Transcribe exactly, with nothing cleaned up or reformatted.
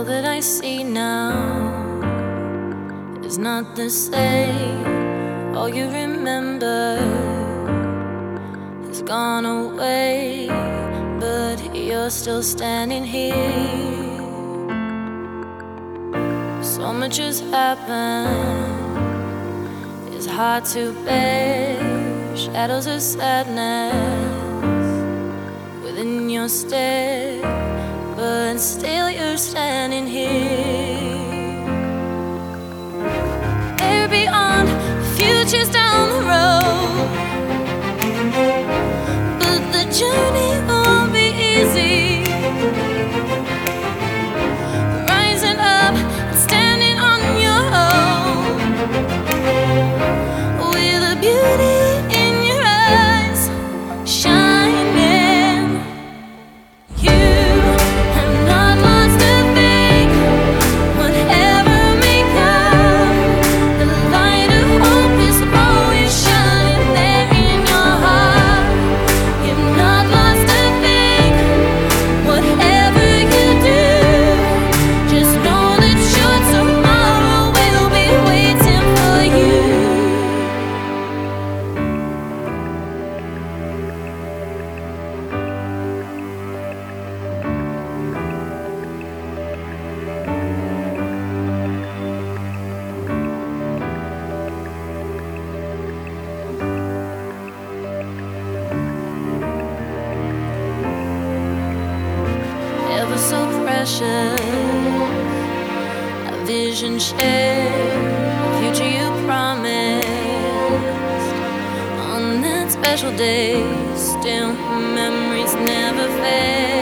All that I see now is not the same. All you remember has gone away, but you're still standing here. So much has happened, it's hard to bear. Shadows of sadness within your stare, but still you're standing here. They're beyond, futures down the road, but the journey won't be easy. Rising up and standing on your own, with a beauty in your eyes shining. You have not lost a thing, whatever may come. The light of hope is always shining there in your heart. You've not lost a thing, whatever you do. Just know that your tomorrow will be waiting for you. Ever so precious, a vision shared, a future you promised. On that special day, still memories never fade.